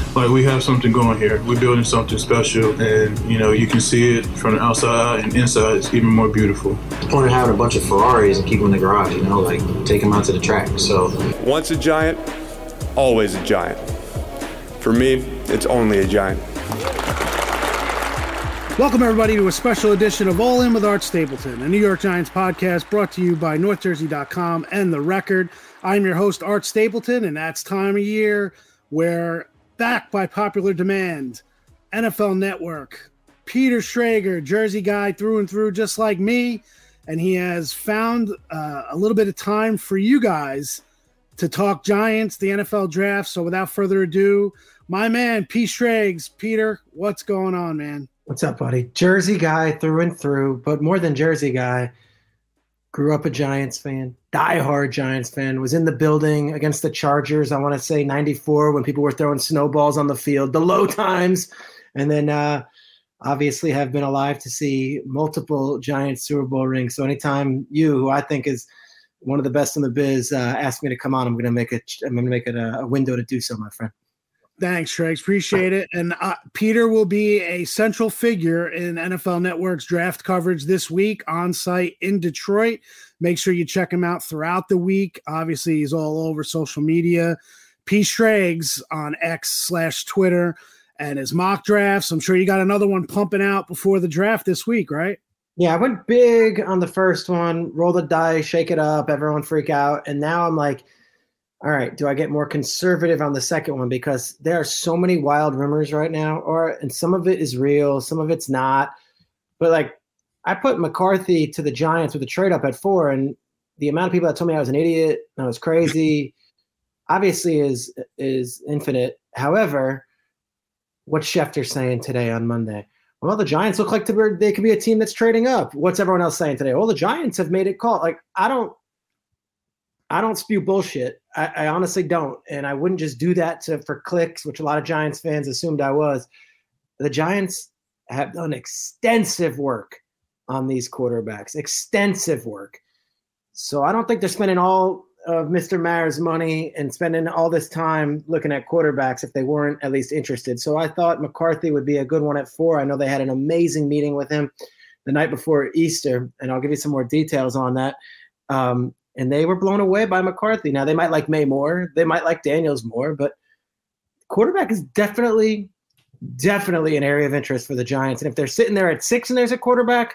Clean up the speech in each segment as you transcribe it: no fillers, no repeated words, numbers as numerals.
like we have something going here. We're building something special, and you can see it from the outside and inside. It's even more beautiful. The point of having a bunch of Ferraris and keep them in the garage, like take them out to the track. So once a giant, always a giant. For me, it's only a giant. Welcome, everybody, to a special edition of All In with Art Stapleton, a New York Giants podcast brought to you by NorthJersey.com and The Record. I'm your host, Art Stapleton, and that's time of year where, back by popular demand, NFL Network, Peter Schrager, Jersey guy through and through, just like me, and he has found a little bit of time for you guys to talk Giants, the NFL draft. So without further ado, my man, P. Schrags. Peter, what's going on, man? What's up, buddy? Jersey guy through and through, but more than Jersey guy. Grew up a Giants fan, diehard Giants fan, was in the building against the Chargers, I want to say 94, when people were throwing snowballs on the field, the low times, and then obviously have been alive to see multiple Giants Super Bowl rings. So anytime you, who I think is one of the best in the biz, ask me to come on, I'm going to make it a window to do so, my friend. Thanks, Schrags. Appreciate it. And Peter will be a central figure in NFL Network's draft coverage this week on site in Detroit. Make sure you check him out throughout the week. Obviously, he's all over social media. P. Schrags on X/Twitter and his mock drafts. I'm sure you got another one pumping out before the draft this week, right? Yeah, I went big on the first one, roll the dice, shake it up, everyone freak out. And now I'm like, all right, do I get more conservative on the second one? Because there are so many wild rumors right now, and some of it is real, some of it's not. But I put McCarthy to the Giants with a trade up at 4, and the amount of people that told me I was an idiot, I was crazy, obviously is infinite. However, what's Schefter saying today on Monday? Well, the Giants look like they could be a team that's trading up. What's everyone else saying today? Well, the Giants have made it call. I don't spew bullshit. I honestly don't. And I wouldn't just do that for clicks, which a lot of Giants fans assumed I was. The Giants have done extensive work on these quarterbacks, extensive work. So I don't think they're spending all of Mr. Mayer's money and spending all this time looking at quarterbacks if they weren't at least interested. So I thought McCarthy would be a good one at 4. I know they had an amazing meeting with him the night before Easter, and I'll give you some more details on that. And they were blown away by McCarthy. Now, they might like May more. They might like Daniels more. But quarterback is definitely an area of interest for the Giants. And if they're sitting there at 6 and there's a quarterback,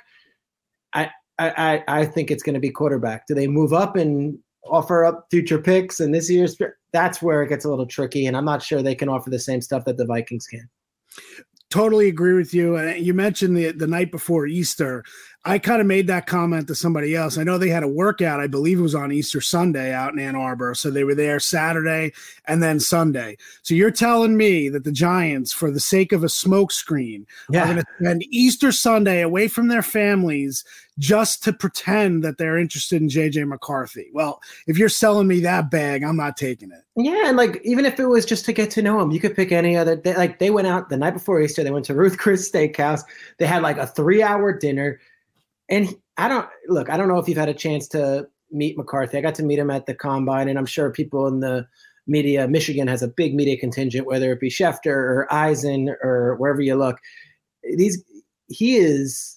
I think it's going to be quarterback. Do they move up and offer up future picks? And this year's – that's where it gets a little tricky. And I'm not sure they can offer the same stuff that the Vikings can. Totally agree with you. And you mentioned the night before Easter. I kind of made that comment to somebody else. I know they had a workout, I believe it was on Easter Sunday out in Ann Arbor. So they were there Saturday and then Sunday. So you're telling me that the Giants, for the sake of a smoke screen, are going to spend Easter Sunday away from their families just to pretend that they're interested in J.J. McCarthy. Well, if you're selling me that bag, I'm not taking it. Yeah, and even if it was just to get to know him, you could pick any other day. They went out the night before Easter. They went to Ruth Chris Steakhouse. They had a 3-hour dinner. And I don't know if you've had a chance to meet McCarthy. I got to meet him at the Combine, and I'm sure people in the media, Michigan has a big media contingent, whether it be Schefter or Eisen or wherever you look. He is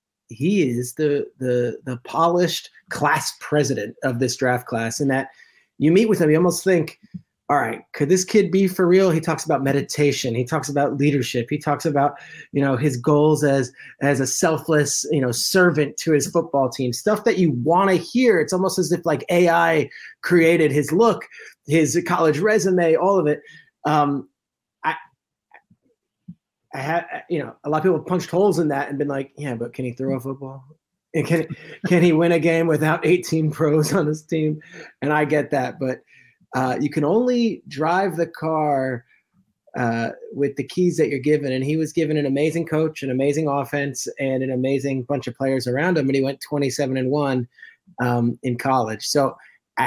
the polished class president of this draft class, and that you meet with him, you almost think, all right, could this kid be for real? He talks about meditation. He talks about leadership. He talks about, his goals as a selfless, servant to his football team, stuff that you want to hear. It's almost as if AI created his look, his college resume, all of it. I had, a lot of people punched holes in that and been like, yeah, but can he throw a football? And can he win a game without 18 pros on his team? And I get that, but you can only drive the car with the keys that you're given. And he was given an amazing coach, an amazing offense, and an amazing bunch of players around him. And he went 27-1 in college. So,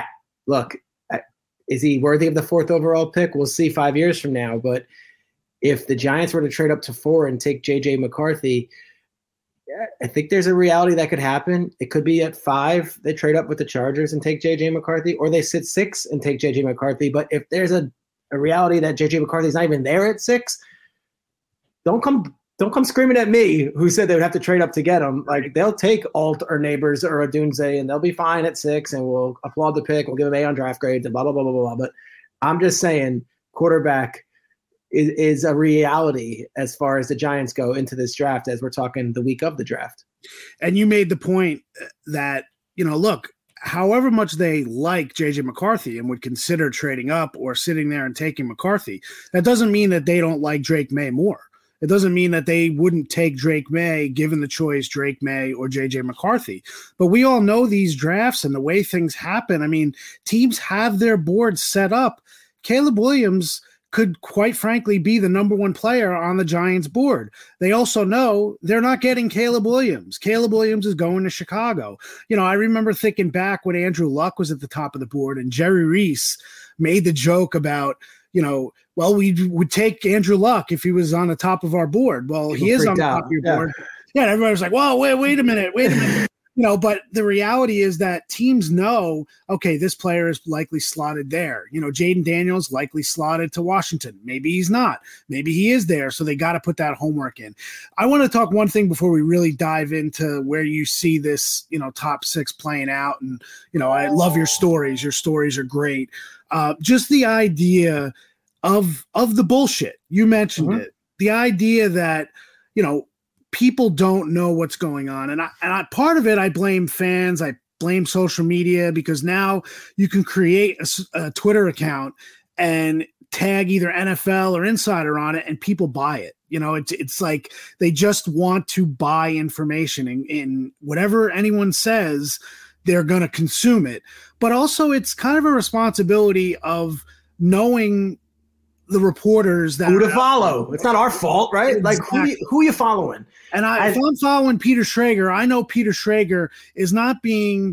is he worthy of the 4th overall pick? We'll see 5 years from now. But if the Giants were to trade up to 4 and take J.J. McCarthy, I think there's a reality that could happen. It could be at 5, they trade up with the Chargers and take J.J. McCarthy, or they sit 6 and take J.J. McCarthy. But if there's a a reality that JJ McCarthy's not even there at 6, don't come screaming at me who said they would have to trade up to get him. Like, they'll take Alt or Neighbors or Odunze, and they'll be fine at 6, and we'll applaud the pick. We'll give him A on draft grades and blah, blah, blah, blah, blah. But I'm just saying quarterback is a reality as far as the Giants go into this draft, as we're talking the week of the draft. And you made the point that, look, however much they like JJ McCarthy and would consider trading up or sitting there and taking McCarthy, that doesn't mean that they don't like Drake May more. It doesn't mean that they wouldn't take Drake May, given the choice, Drake May or JJ McCarthy. But we all know these drafts and the way things happen. I mean, teams have their boards set up. Caleb Williams could quite frankly be the number 1 player on the Giants board. They also know they're not getting Caleb Williams. Caleb Williams is going to Chicago. I remember thinking back when Andrew Luck was at the top of the board and Jerry Reese made the joke about, well, we would take Andrew Luck if he was on the top of our board. Well, he is on the top of your board. Yeah, and everybody was like, well, wait a minute. But the reality is that teams know, okay, this player is likely slotted there. Jaden Daniels likely slotted to Washington. Maybe he's not. Maybe he is there. So they got to put that homework in. I want to talk one thing before we really dive into where you see this, top 6 playing out. And, I love your stories. Your stories are great. Just the idea of the bullshit. You mentioned it. The idea that, people don't know what's going on. And I part of it, I blame fans. I blame social media, because now you can create a Twitter account and tag either NFL or Insider on it, and people buy it. It's like they just want to buy information, in whatever anyone says, they're going to consume it. But also it's kind of a responsibility of knowing the reporters that who to follow. It's not our fault, right? Exactly. Like who are you following? And if I'm following Peter Schrager, I know Peter Schrager is not being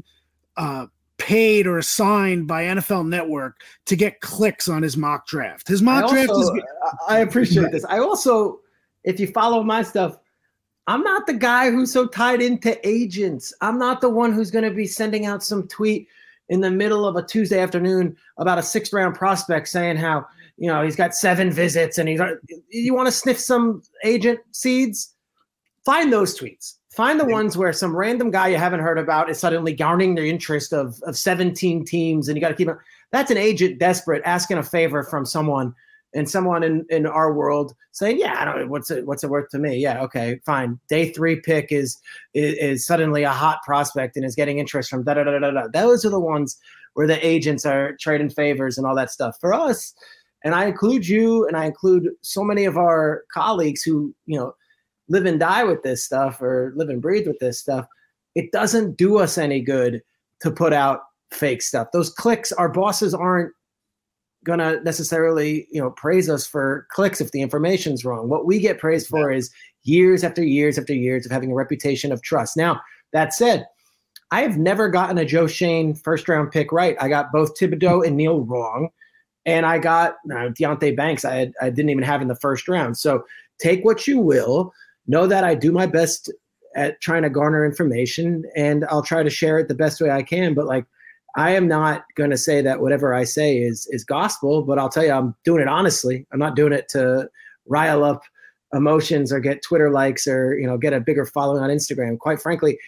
paid or assigned by NFL Network to get clicks on his mock draft. His mock draft is. I appreciate this. I also, if you follow my stuff, I'm not the guy who's so tied into agents. I'm not the one who's going to be sending out some tweet in the middle of a Tuesday afternoon about a 6th-round prospect saying how, he's got 7 visits and you want to sniff some agent seeds? Find those tweets. Find the ones where some random guy you haven't heard about is suddenly garnering the interest of 17 teams, and you got to keep it. That's an agent desperate asking a favor from someone, and someone in our world saying, yeah, I don't know, what's it worth to me? Yeah, okay, fine. Day 3 pick is suddenly a hot prospect and is getting interest from da-da-da-da-da. Those are the ones where the agents are trading favors and all that stuff. For us, and I include you, and I include so many of our colleagues who, live and die with this stuff or live and breathe with this stuff, it doesn't do us any good to put out fake stuff. Those clicks, our bosses aren't going to necessarily, praise us for clicks if the information's wrong. What we get praised for is years after years after years of having a reputation of trust. Now, that said, I have never gotten a Joe Schoen 1st-round pick right. I got both Thibodeau and Neal wrong. And I got Deonte Banks I didn't even have in the 1st round. So take what you will. Know that I do my best at trying to garner information, and I'll try to share it the best way I can. But I am not going to say that whatever I say is gospel, but I'll tell you, I'm doing it honestly. I'm not doing it to rile up emotions or get Twitter likes or, get a bigger following on Instagram. Quite frankly,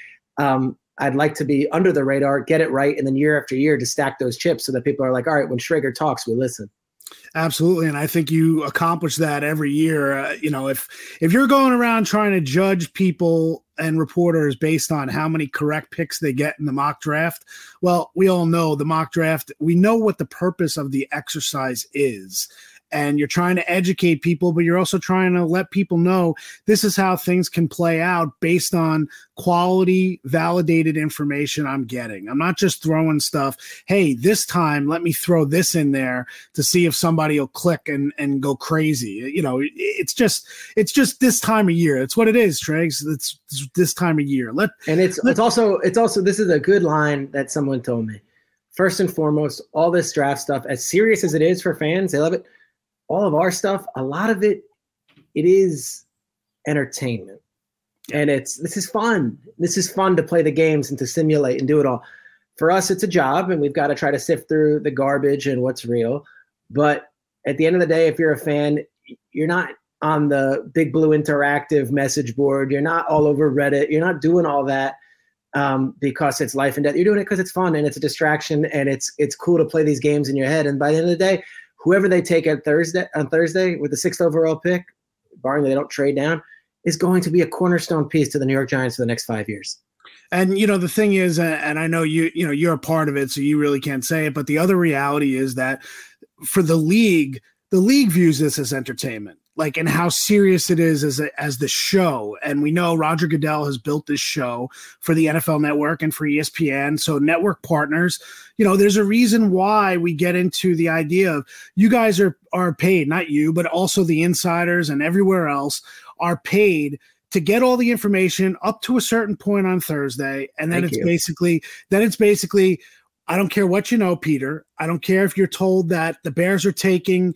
I'd like to be under the radar, get it right, and then year after year to stack those chips so that people are like, all right, when Schrager talks, we listen. Absolutely. And I think you accomplish that every year. If you're going around trying to judge people and reporters based on how many correct picks they get in the mock draft, well, we all know the mock draft, we know what the purpose of the exercise is. And you're trying to educate people, but you're also trying to let people know this is how things can play out based on quality, validated information I'm getting. I'm not just throwing stuff. Hey, this time, let me throw this in there to see if somebody will click and go crazy. It's just this time of year. It's what it is, Tregs. It's this time of year. It's also, this is a good line that someone told me. First and foremost, all this draft stuff, as serious as it is for fans, they love it. All of our stuff, a lot of it is entertainment. And this is fun. This is fun to play the games and to simulate and do it all. For us, it's a job, and we've got to try to sift through the garbage and what's real. But at the end of the day, if you're a fan, you're not on the Big Blue Interactive message board. You're not all over Reddit. You're not doing all that because it's life and death. You're doing it because it's fun and it's a distraction and it's cool to play these games in your head. And by the end of the day, whoever they take on Thursday with the 6th overall pick, barring they don't trade down, is going to be a cornerstone piece to the New York Giants for the next 5 years. And, the thing is, and I know you're a part of it, so you really can't say it, but the other reality is that for the league views this as entertainment, and how serious it is as the show. And we know Roger Goodell has built this show for the NFL Network and for ESPN. So network partners, there's a reason why we get into the idea of you guys are paid, not you, but also the insiders and everywhere else are paid to get all the information up to a certain point on Thursday. And then it's basically, I don't care what you know, Peter. I don't care if you're told that the Bears are taking,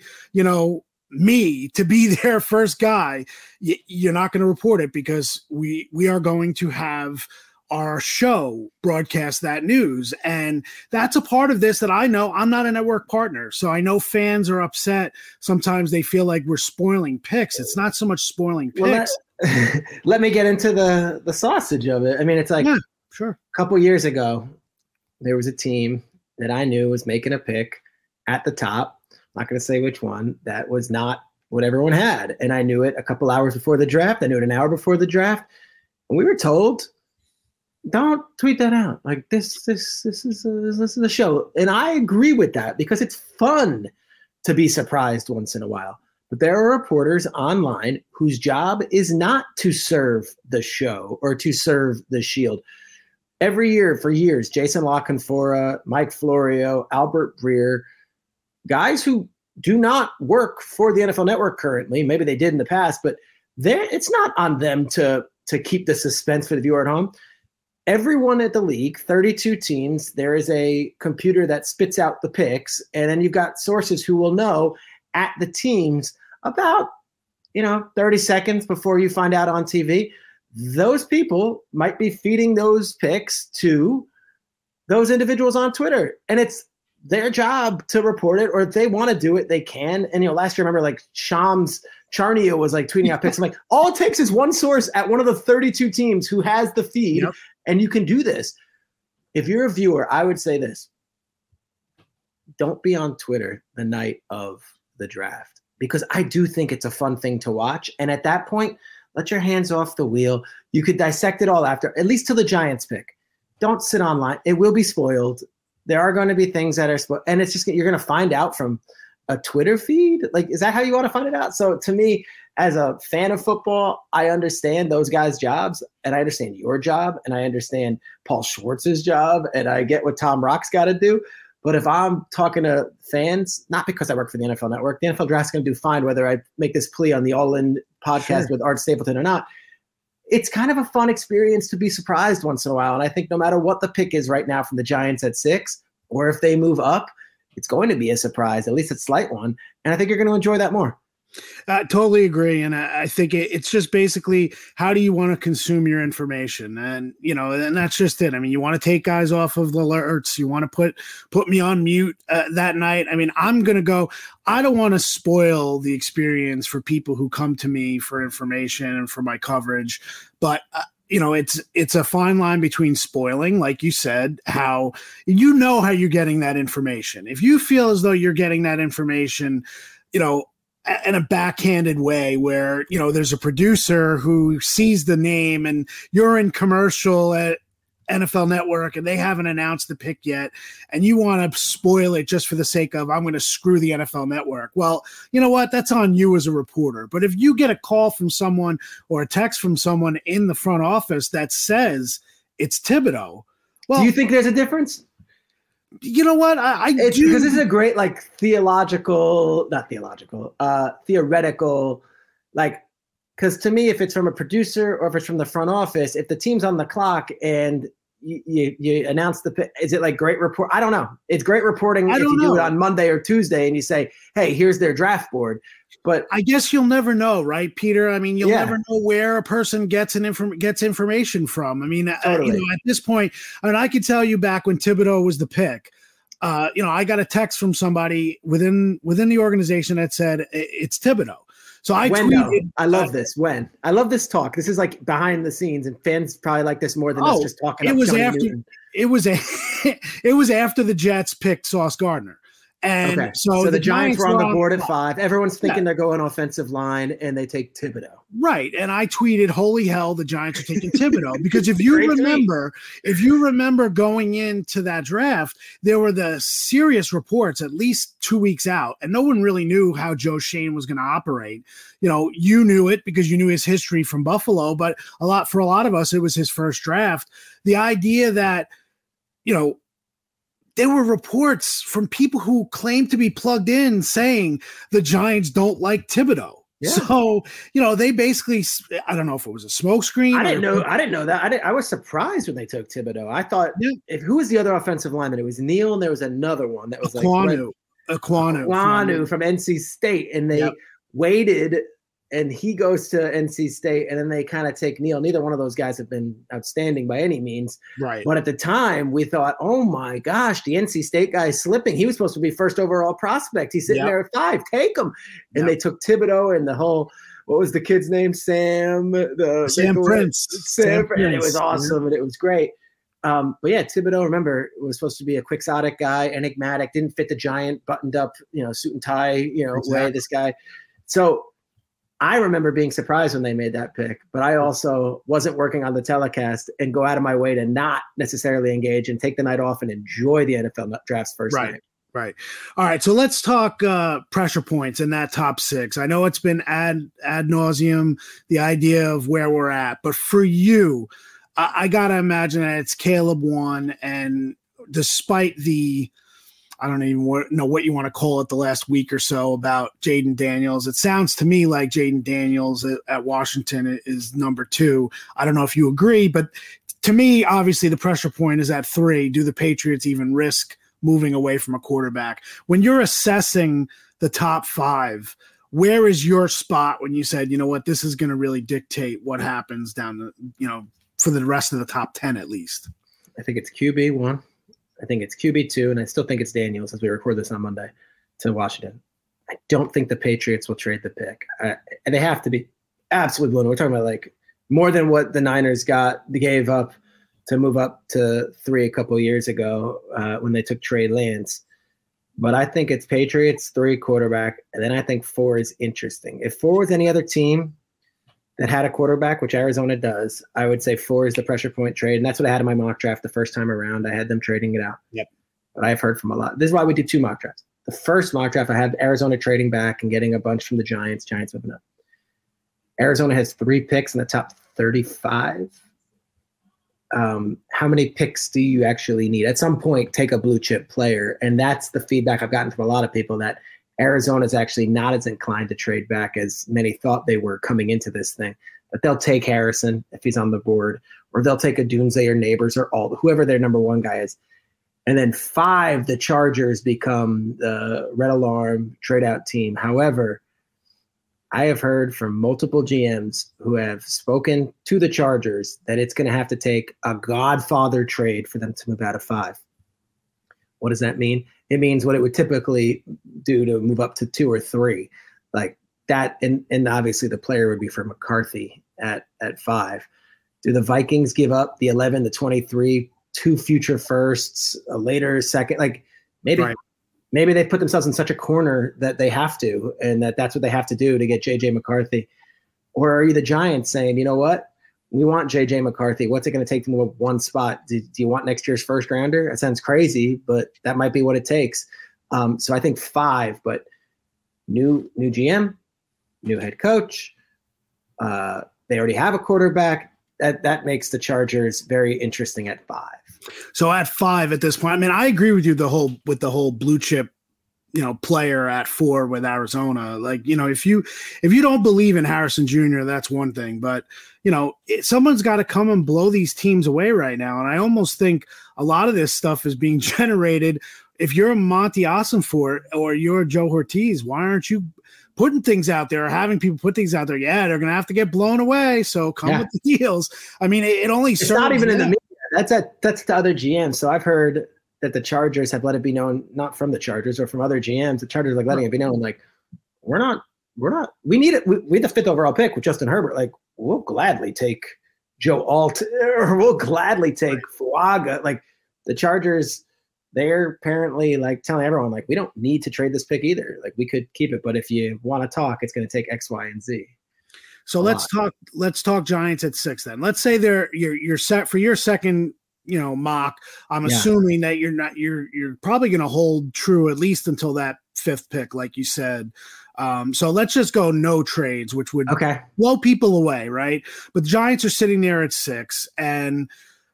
me to be their first guy. You're not going to report it because we are going to have our show broadcast that news. And that's a part of this that I know. I'm not a network partner, so I know fans are upset. Sometimes they feel like we're spoiling picks. It's not so much spoiling picks. Let me get into the sausage of it. I mean, it's like sure. A couple years ago, there was a team that I knew was making a pick at the top. I'm not going to say which one. That was not what everyone had. And I knew it a couple hours before the draft. I knew it an hour before the draft. And we were told, don't tweet that out. Like this is a show. And I agree with that because it's fun to be surprised once in a while. But there are reporters online whose job is not to serve the show or to serve the shield. Every year for years, Jason La Canfora, Mike Florio, Albert Breer, guys who do not work for the NFL Network currently, maybe they did in the past, but it's not on them to keep the suspense for the viewer at home. Everyone at the league, 32 teams, there is a computer that spits out the picks, and then you've got sources who will know at the teams about 30 seconds before you find out on TV. Those people might be feeding those picks to those individuals on Twitter, and it's their job to report it, or if they want to do it, they can. And last year, remember, Shams Charania was tweeting out picks. I'm like, all it takes is one source at one of the 32 teams who has the feed, and you can do this. If you're a viewer, I would say this: don't be on Twitter the night of the draft, because I do think it's a fun thing to watch. And at that point, let your hands off the wheel. You could dissect it all after, at least till the Giants pick. Don't sit online. It will be spoiled. There are going to be things that are spoiled. And it's just, you're going to find out from a Twitter feed. Is that how you want to find it out? So to me, as a fan of football, I understand those guys' jobs, and I understand your job, and I understand Paul Schwartz's job, and I get what Tom Rock's got to do. But if I'm talking to fans, not because I work for the NFL Network, the NFL Draft's going to do fine whether I make this plea on the All In podcast with Art Stapleton or not. It's kind of a fun experience to be surprised once in a while. And I think no matter what the pick is right now from the Giants at 6, or if they move up, it's going to be a surprise, at least a slight one. And I think you're going to enjoy that more. I totally agree. And I think it's just basically, how do you want to consume your information? And, and that's just it. I mean, you want to take guys off of the alerts. You want to put me on mute that night. I mean, I'm going to go, I don't want to spoil the experience for people who come to me for information and for my coverage. But, it's a fine line between spoiling, like you said, how you're getting that information. If you feel as though you're getting that information, in a backhanded way where, there's a producer who sees the name and you're in commercial at NFL Network and they haven't announced the pick yet, and you want to spoil it just for the sake of, I'm going to screw the NFL Network. Well, you know what? That's on you as a reporter. But if you get a call from someone or a text from someone in the front office that says it's Thibodeau, well, do you think there's a difference? You know what? I do. Because this is a great, theoretical, because to me, if it's from a producer or if it's from the front office, if the team's on the clock and you announce the pick, is it great report? I don't know. It's great reporting if you do it on Monday or Tuesday and you say, hey, here's their draft board. But I guess you'll never know, right, Peter? I mean, you'll never know where a person gets information from. I mean, totally. At this point, I mean, I could tell you back when Thibodeau was the pick, I got a text from somebody within the organization that said it's Thibodeau. So I tweeted. I love this. I love this talk. This is like behind the scenes, and fans probably like this more than us just talking. It was after the Jets picked Sauce Gardner. And so the Giants were on the board at 5. Everyone's thinking they're going offensive line, and they take Thibodeau. Right. And I tweeted, "Holy hell, the Giants are taking Thibodeau." Because if you remember going into that draft, there were the serious reports at least 2 weeks out, and no one really knew how Joe Schoen was going to operate. You knew it because you knew his history from Buffalo, but for a lot of us, it was his first draft. The idea that, there were reports from people who claimed to be plugged in saying the Giants don't like Thibodeau. Yeah. So, they basically, I don't know if it was a smokescreen. I didn't know that. I was surprised when they took Thibodeau. I thought, who was the other offensive lineman? It was Neal, and there was another one that was Ekwonu from NC State. And they waited, and he goes to NC State, and then they kind of take Neal. Neither one of those guys have been outstanding by any means. Right. But at the time, we thought, oh, my gosh, the NC State guy is slipping. He was supposed to be first overall prospect. He's sitting there at 5. Take him. And they took Thibodeau and the whole – what was the kid's name? Sam Prince. Sam Prince. It was awesome, and it was great. But, Thibodeau, remember, was supposed to be a quixotic guy, enigmatic, didn't fit the Giant buttoned-up, suit and tie, way, this guy. So – I remember being surprised when they made that pick, but I also wasn't working on the telecast and go out of my way to not necessarily engage and take the night off and enjoy the NFL draft's first night. Right. All right. So let's talk pressure points in that top 6. I know it's been ad nauseum, the idea of where we're at, but for you, I got to imagine that it's Caleb 1, and despite the I don't even know what you want to call it the last week or so about Jaden Daniels. It sounds to me like Jaden Daniels at Washington is number 2. I don't know if you agree, but to me, obviously the pressure point is at 3. Do the Patriots even risk moving away from a quarterback? When you're assessing the top 5, where is your spot when you said, this is going to really dictate what happens down the, for the rest of the top 10 at least? I think it's QB 1. I think it's QB 2, and I still think it's Daniels as we record this on Monday to Washington. I don't think the Patriots will trade the pick. And they have to be absolutely blown. We're talking about more than what the Niners gave up to move up to 3 a couple of years ago when they took Trey Lance. But I think it's Patriots, 3 quarterback, and then I think 4 is interesting. If 4 was any other team that had a quarterback, which Arizona does, I would say 4 is the pressure point trade. And that's what I had in my mock draft the first time around. I had them trading it out. Yep. But I've heard from a lot. This is why we did 2 mock drafts. The first mock draft, I had Arizona trading back and getting a bunch from the Giants. Giants moving up. Arizona has 3 picks in the top 35. How many picks do you actually need? At some point, take a blue chip player. And that's the feedback I've gotten from a lot of people, that Arizona is actually not as inclined to trade back as many thought they were coming into this thing. But they'll take Harrison if he's on the board, or they'll take a Dunze or Neighbors or whoever their number 1 guy is. And then 5, the Chargers become the red alarm trade out team. However, I have heard from multiple GMs who have spoken to the Chargers that it's going to have to take a Godfather trade for them to move out of 5. What does that mean? It means what it would typically do to move up to 2 or 3, like that. And obviously the player would be for McCarthy at 5. Do the Vikings give up the 11, the 23, 2 future firsts, a later second? Like maybe they put themselves in such a corner that they have to, and that's what they have to do to get JJ McCarthy. Or are you the Giants saying, you know what? We want JJ McCarthy. What's it going to take to move up 1 spot? Do you want next year's first rounder? That sounds crazy, but that might be what it takes. So I think 5, but new GM, new head coach. They already have a quarterback. That makes the Chargers very interesting at 5. So at 5 at this point, I mean, I agree with you with the whole blue chip, player at 4 with Arizona. Like, if you don't believe in Harrison Jr., that's one thing, but someone's got to come and blow these teams away right now. And I almost think a lot of this stuff is being generated. If you're Monty Ossenfort or you're Joe Ortiz, why aren't you putting things out there or having people put things out there? Yeah, they're going to have to get blown away. So come with the deals. I mean, it only it's not even in the media. That's the other GM. So I've heard that the Chargers have let it be known, not from the Chargers or from other GMs, the Chargers like letting it be known, like, we need it. We had the 5th overall pick with Justin Herbert. Like, we'll gladly take Joe Alt, or we'll gladly take Fuaga. Like, the Chargers, they're apparently like telling everyone, like, we don't need to trade this pick either. Like, we could keep it, but if you want to talk, it's going to take X, Y, and Z. So let's talk Giants at 6 then. Let's say you're set for your second, mock. I'm assuming that you're probably going to hold true at least until that 5th pick, like you said. So let's just go no trades, which would blow people away, right? But the Giants are sitting there at 6, and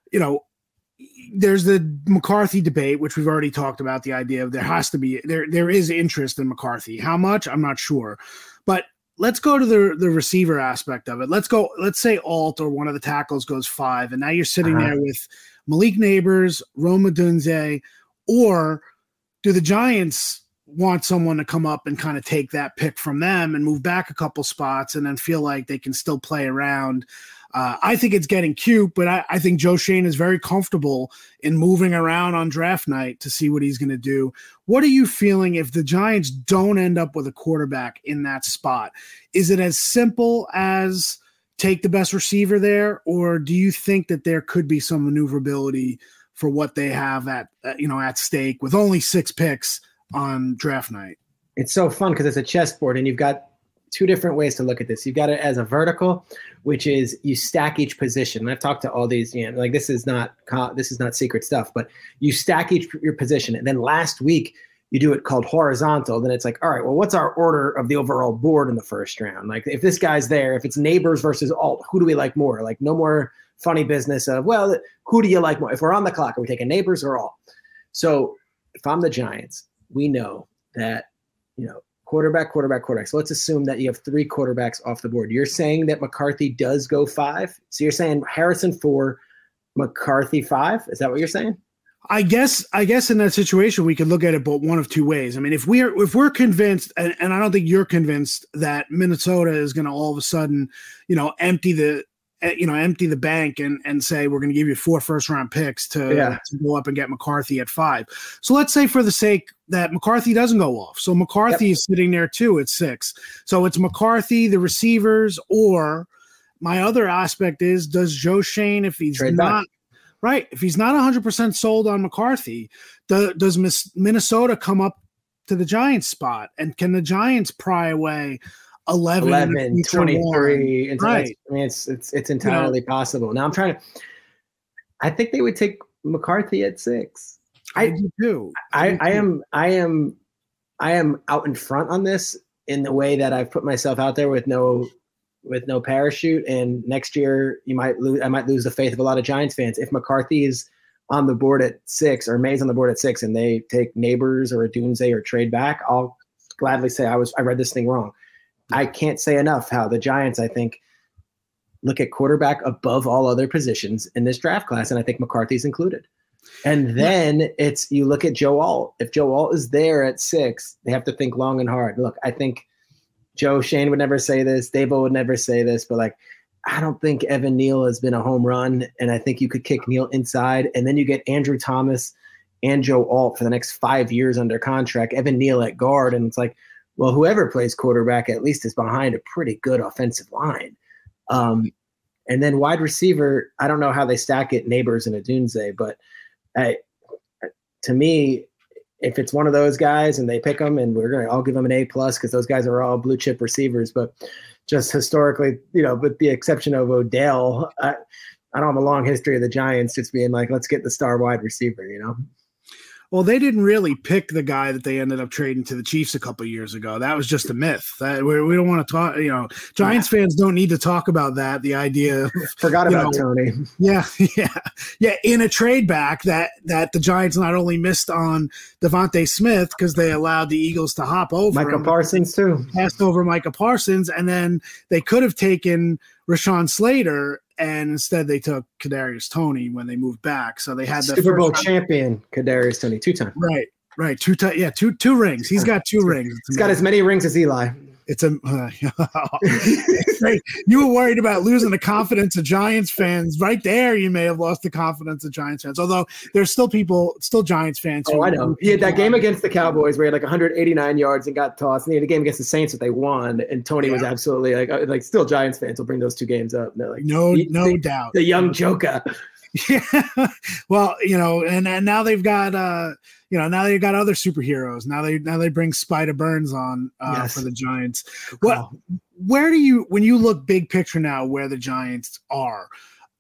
there's the McCarthy debate, which we've already talked about. The idea of there is interest in McCarthy. How much? I'm not sure, but let's go to the receiver aspect of it. Let's say Alt or one of the tackles goes 5, and now you're sitting there with Malik Neighbors, Rome Odunze, or do the Giants want someone to come up and kind of take that pick from them and move back a couple spots and then feel like they can still play around? I think it's getting cute, but I think Joe Schoen is very comfortable in moving around on draft night to see what he's going to do. What are you feeling if the Giants don't end up with a quarterback in that spot? Is it as simple as take the best receiver there, or do you think that there could be some maneuverability for what they have at stake with only 6 picks on draft night? It's so fun because it's a chessboard, and you've got 2 different ways to look at this. You've got it as a vertical, which is you stack each position. And I've talked to all these, like this is not secret stuff, but you stack your position. And then last week you do it called horizontal. Then it's like, all right, well, what's our order of the overall board in the first round? Like if this guy's there, if it's Neighbors versus Alt, who do we like more? Like no more funny business of, well, who do you like more? If we're on the clock, are we taking Neighbors or Alt? So if I'm the Giants, we know that, quarterback. So let's assume that you have 3 quarterbacks off the board. You're saying that McCarthy does go 5. So you're saying Harrison 4, McCarthy 5. Is that what you're saying? I guess in that situation we could look at it but one of 2 ways. I mean, if we're convinced, and I don't think you're convinced that Minnesota is going to all of a sudden, empty the bank and say we're going to give you 4 first-round picks to go up and get McCarthy at 5. So let's say for the sake that McCarthy doesn't go off. So McCarthy is sitting there too at 6. So it's McCarthy, the receivers, or my other aspect is, does Joe Schoen, if he's not 100% sold on McCarthy, does Minnesota come up to the Giants spot? And can the Giants pry away 11, 23. Right. I mean, it's entirely possible. Now I think they would take McCarthy at 6. I do too. I am out in front on this in the way that I've put myself out there with no parachute. And next year I might lose the faith of a lot of Giants fans. If McCarthy is on the board at 6 or May's on the board at 6 and they take Neighbors or Odunze or trade back, I'll gladly say I read this thing wrong. I can't say enough how the Giants, I think, look at quarterback above all other positions in this draft class, and I think McCarthy's included. And then you look at Joe Alt. If Joe Alt is there at 6, they have to think long and hard. Look, I think Joe Schoen would never say this, Davo would never say this, but I don't think Evan Neal has been a home run, and I think you could kick Neal inside, and then you get Andrew Thomas and Joe Alt for the next 5 years under contract, Evan Neal at guard, and it's like, well, whoever plays quarterback at least is behind a pretty good offensive line. And then wide receiver, I don't know how they stack it, Neighbors and Odunze, but to me, if it's one of those guys and they pick them, and I'll give them an A+ because those guys are all blue chip receivers. But just historically, with the exception of Odell, I don't have a long history of the Giants just being like, let's get the star wide receiver, Well, they didn't really pick the guy that they ended up trading to the Chiefs a couple of years ago. That was just a myth. We don't want to talk. Giants fans don't need to talk about that. The idea, forgot about Tony. Yeah. In a trade back that the Giants not only missed on Devontae Smith because they allowed the Eagles to hop over Micah Parsons too, passed over Micah Parsons, and then they could have taken Rashawn Slater. And instead, they took Kadarius Toney when they moved back. So they had the Super Bowl champion Kadarius Toney 2 times. Right. 2 rings. He's got 2 rings. He's got as many rings as Eli. It's a you were worried about losing the confidence of Giants fans. Right there, you may have lost the confidence of Giants fans. Although there's still Giants fans. Oh, I know. He had that game against the Cowboys where he had like 189 yards and got tossed. And he had a game against the Saints that they won. And Tony was absolutely like still Giants fans will bring those two games up. And they're like, no doubt. The young Joker. Yeah. Well, and now they've got now they've got other superheroes. Now they bring Spider Burns on for the Giants. Well, where do you, when you look big picture now, where the Giants are?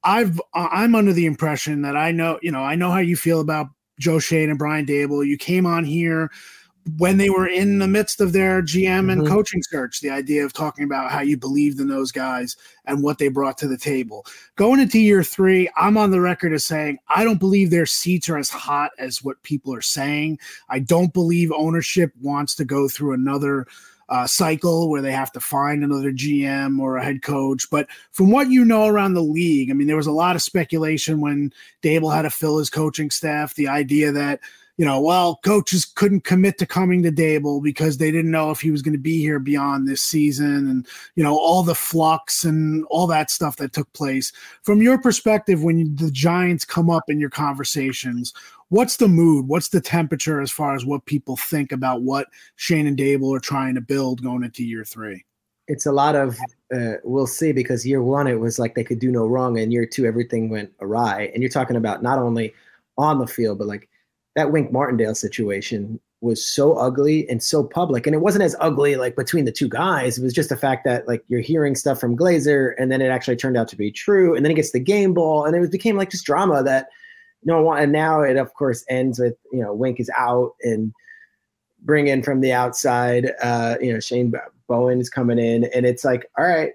I'm under the impression that I know how you feel about Joe Schoen and Brian Daboll. You came on here when they were in the midst of their GM and coaching search, the idea of talking about how you believed in those guys and what they brought to the table. Going into year 3, I'm on the record as saying I don't believe their seats are as hot as what people are saying. I don't believe ownership wants to go through another cycle where they have to find another GM or a head coach. But from what you know around the league, I mean, there was a lot of speculation when Daboll had to fill his coaching staff, the idea that coaches couldn't commit to coming to Daboll because they didn't know if he was going to be here beyond this season, and, all the flux and all that stuff that took place. From your perspective, when the Giants come up in your conversations, what's the mood? What's the temperature as far as what people think about what Schoen and Daboll are trying to build going into year 3? It's a lot of we'll see, because year 1, it was like they could do no wrong. And year 2, everything went awry. And you're talking about not only on the field, but like, that Wink Martindale situation was so ugly and so public. And it wasn't as ugly like between the two guys. It was just the fact that like you're hearing stuff from Glazer and then it actually turned out to be true. And then he gets the game ball and it became like this drama that no one wanted. And now it of course ends with, Wink is out and bring in from the outside, Shane Bowen is coming in, and it's like, all right.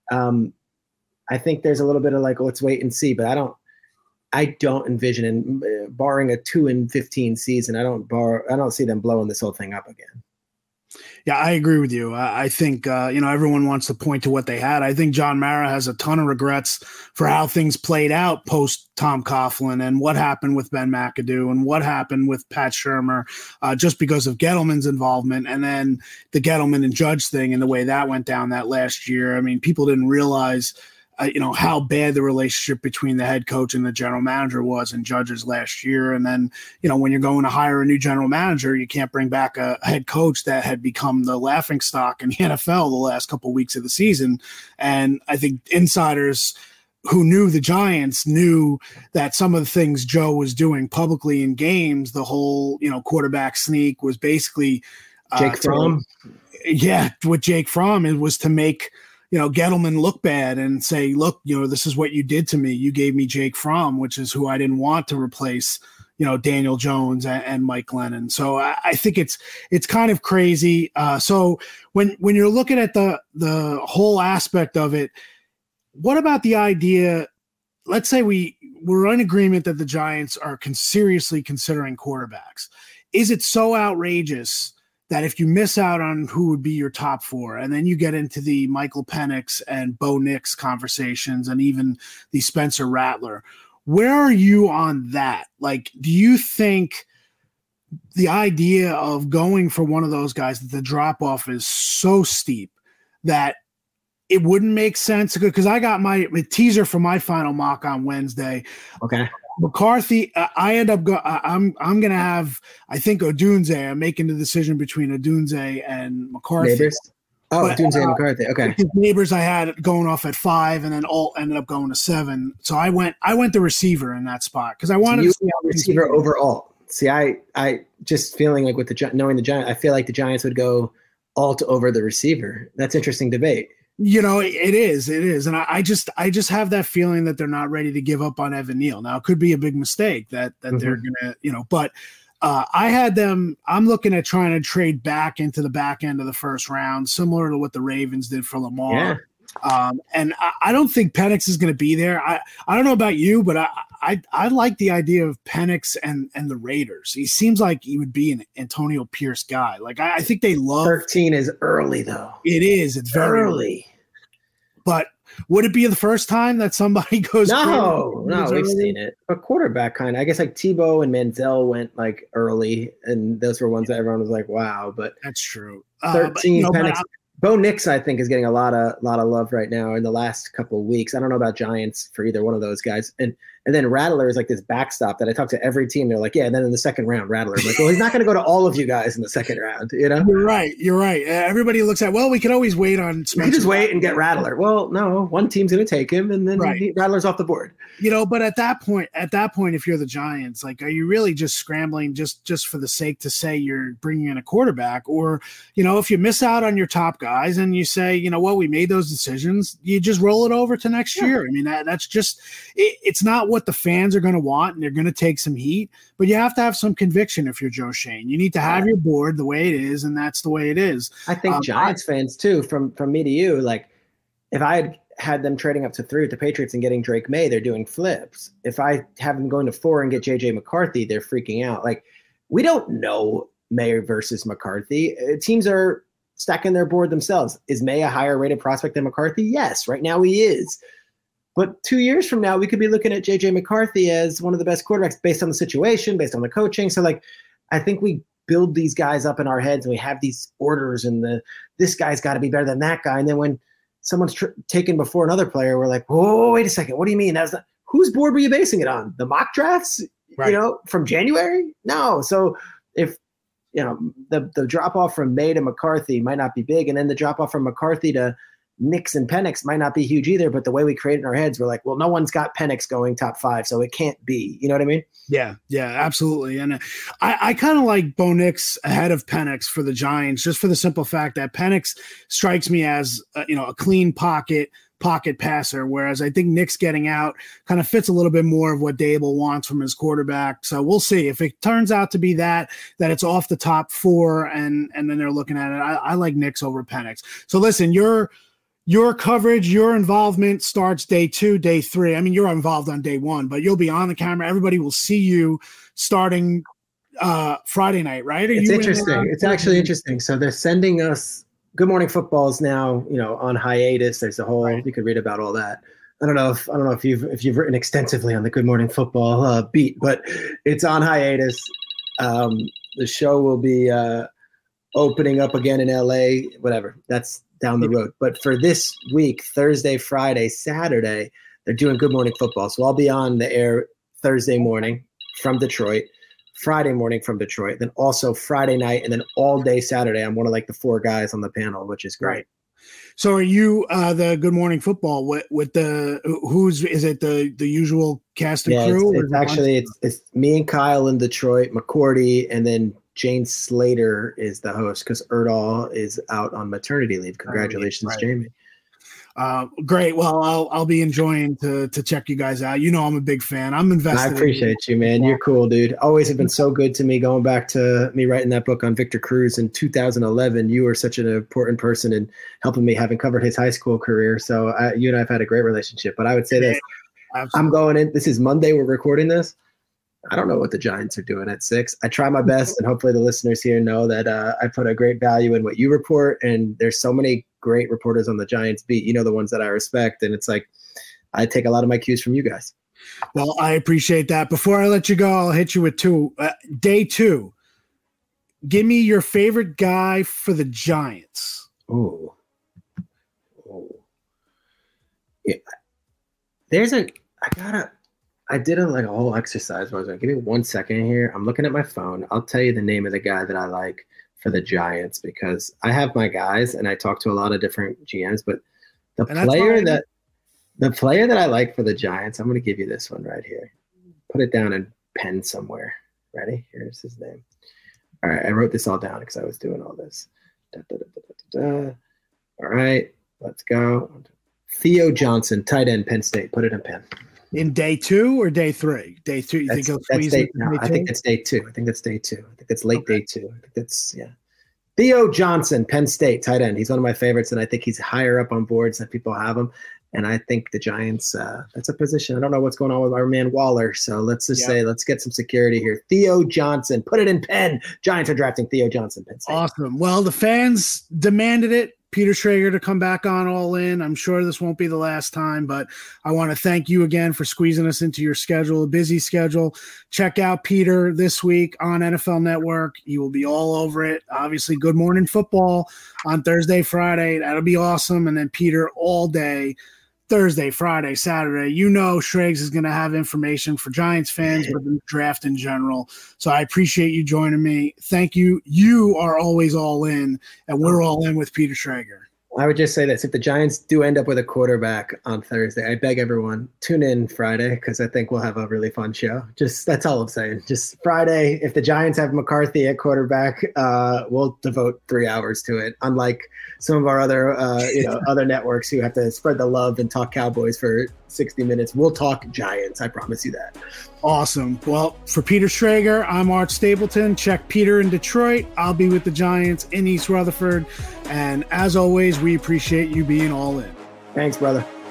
I think there's a little bit of like, let's wait and see, but I don't envision, and barring a 2-15 season, I don't see them blowing this whole thing up again. Yeah, I agree with you. I think, everyone wants to point to what they had. I think John Mara has a ton of regrets for how things played out post Tom Coughlin and what happened with Ben McAdoo and what happened with Pat Shurmur, just because of Gettleman's involvement, and then the Gettleman and Judge thing and the way that went down that last year. I mean, people didn't realize how bad the relationship between the head coach and the general manager was in Judge's last year. And then, when you're going to hire a new general manager, you can't bring back a head coach that had become the laughingstock in the NFL the last couple of weeks of the season. And I think insiders who knew the Giants knew that some of the things Joe was doing publicly in games, the whole, quarterback sneak was basically Jake Fromm. With Jake Fromm, it was to make Gettleman look bad and say, look, this is what you did to me. You gave me Jake Fromm, which is who I didn't want to replace, Daniel Jones and Mike Glennon. So I think it's kind of crazy. So when you're looking at the whole aspect of it, what about the idea? Let's say we're in agreement that the Giants are seriously considering quarterbacks. Is it so outrageous that if you miss out on who would be your top 4, and then you get into the Michael Penix and Bo Nix conversations and even the Spencer Rattler, where are you on that? Like, do you think the idea of going for one of those guys, that the drop-off is so steep that it wouldn't make sense? Because I got my teaser for my final mock on Wednesday. Okay. McCarthy, I end up I'm going to have, I think, Odunze. I'm making the decision between Odunze and McCarthy. Neighbors? Odunze and McCarthy. Okay. Neighbors I had going off at 5, and then all ended up going to 7. So I went the receiver in that spot because I wanted to see receiver overall. See, I just feeling like with knowing the Giants, I feel like the Giants would go alt over the receiver. That's interesting debate. It is. And I just have that feeling that they're not ready to give up on Evan Neal. Now, it could be a big mistake that they're going to, but I had them, I'm looking at trying to trade back into the back end of the first round, similar to what the Ravens did for Lamar. Yeah. And I don't think Penix is going to be there. I don't know about you, but I like the idea of Penix and the Raiders. He seems like he would be an Antonio Pierce guy. Like I think they love 13 is early though. It is. It's very early. But would it be the first time that somebody goes? No, we've seen it. A quarterback kind of. I guess like Tebow and Manziel went like early, and those were ones that everyone was like, "Wow!" But that's true. 13 Penix. Bo Nix, I think, is getting a lot of love right now in the last couple of weeks. I don't know about Giants for either one of those guys. And then Rattler is like this backstop that I talk to every team. They're like, yeah, and then in the second round, Rattler. I'm like, well, he's not going to go to all of you guys in the second round, you know? You're right. Everybody looks at, well, we could always wait on Spencer. You just wait and get Rattler. Well, no, one team's going to take him, and then Rattler's off the board. You know, but at that point, if you're the Giants, like, are you really just scrambling just for the sake to say you're bringing in a quarterback? Or, you know, if you miss out on your top guys and you say, you know what, we made those decisions, you just roll it over to next year. I mean, that's just it's not what the fans are going to want, and they're going to take some heat, but you have to have some conviction if you're Joe Schoen. You need to have your board the way it is, and that's the way it is. I think Giants fans too, from me to you, like, if I had them trading up to 3 with the Patriots and getting Drake May, they're doing flips. If I have them going to 4 and get JJ McCarthy, they're freaking out. Like, we don't know May versus McCarthy. Teams are stacking their board themselves. Is May a higher rated prospect than McCarthy? Yes, right now he is. But 2 years from now, we could be looking at JJ McCarthy as one of the best quarterbacks based on the situation, based on the coaching. So, like, I think we build these guys up in our heads and we have these orders and this guy's got to be better than that guy. And then when someone's taken before another player, we're like, whoa, wait a second. What do you mean? That's not, whose board were you basing it on? The mock drafts, you know, from January? No. So if, you know, the drop off from May to McCarthy might not be big. And then the drop off from McCarthy to Nix and Penix might not be huge either, but the way we create in our heads, we're like, well, no one's got Penix going top 5, so it can't be. You know what I mean? Yeah, absolutely. And I kind of like Bo Nix ahead of Penix for the Giants, just for the simple fact that Penix strikes me as a clean pocket passer, whereas I think Nix getting out kind of fits a little bit more of what Dable wants from his quarterback. So we'll see if it turns out to be that it's off the top 4 and then they're looking at it. I like Nix over Penix. So listen, your coverage, your involvement starts day 2, day 3. I mean, you're involved on day 1, but you'll be on the camera. Everybody will see you starting Friday night, right? It's interesting. It's actually interesting. So they're sending us Good Morning Football is now, on hiatus. There's a whole you could read about all that. I don't know if you've written extensively on the Good Morning Football beat, but it's on hiatus. The show will be opening up again in LA, whatever. That's down the road. But for this week, Thursday, Friday, Saturday, they're doing Good Morning Football. So I'll be on the air Thursday morning from Detroit, Friday morning from Detroit, then also Friday night, and then all day Saturday. I'm one of like the 4 guys on the panel, which is great. So are you the Good Morning Football with the is it the usual cast and crew? It's me and Kyle in Detroit, McCourty, and then Jane Slater is the host because Erdahl is out on maternity leave. Congratulations, Jamie. Great. Well, I'll be enjoying to check you guys out. I'm a big fan. I'm invested. I appreciate you, man. You're cool, dude. Always have been so good to me. Going back to me writing that book on Victor Cruz in 2011, you were such an important person in helping me, having covered his high school career. So you and I have had a great relationship. But I would say this: I'm going in. This is Monday. We're recording this. I don't know what the Giants are doing at 6. I try my best, and hopefully the listeners here know that I put a great value in what you report, and there's so many great reporters on the Giants beat, the ones that I respect, and it's like I take a lot of my cues from you guys. Well, I appreciate that. Before I let you go, I'll hit you with 2. Day 2, give me your favorite guy for the Giants. Oh. Yeah. I did a whole exercise where I was like, give me 1 second here. I'm looking at my phone. I'll tell you the name of the guy that I like for the Giants because I have my guys and I talk to a lot of different GMs, but the player that I like for the Giants, I'm going to give you this one right here. Put it down in pen somewhere. Ready? Here's his name. All right. I wrote this all down because I was doing all this. All right. Let's go. Theo Johnson, tight end, Penn State. Put it in pen. In day 2 or day 3? Day 2. You think he'll squeeze it? No, I think it's day 2. I think that's day 2. I think it's late day 2. I think that's Theo Johnson, Penn State, tight end. He's one of my favorites, and I think he's higher up on boards than people have him. And I think the Giants, that's a position. I don't know what's going on with our man Waller. So let's just say, let's get some security here. Theo Johnson, put it in pen. Giants are drafting Theo Johnson, Penn State. Awesome. Well, the fans demanded it. Peter Schrager to come back on All In. I'm sure this won't be the last time, but I want to thank you again for squeezing us into your schedule, a busy schedule. Check out Peter this week on NFL Network. You will be all over it. Obviously, Good Morning Football on Thursday, Friday. That'll be awesome. And then Peter all day, Thursday, Friday, Saturday. You know Schrags is going to have information for Giants fans, but the draft in general. So I appreciate you joining me. Thank you. You are always all in, and we're all in with Peter Schrager. I would just say this. If the Giants do end up with a quarterback on Thursday, I beg everyone, tune in Friday because I think we'll have a really fun show. Just that's all I'm saying. Just Friday, if the Giants have McCarthy at quarterback, we'll devote 3 hours to it. Unlike some of our other other networks who have to spread the love and talk Cowboys for 60 minutes. We'll talk Giants. I promise you that. Awesome. Well, for Peter Schrager, I'm Art Stapleton. Check Peter in Detroit. I'll be with the Giants in East Rutherford. And as always, we appreciate you being all in. Thanks, brother.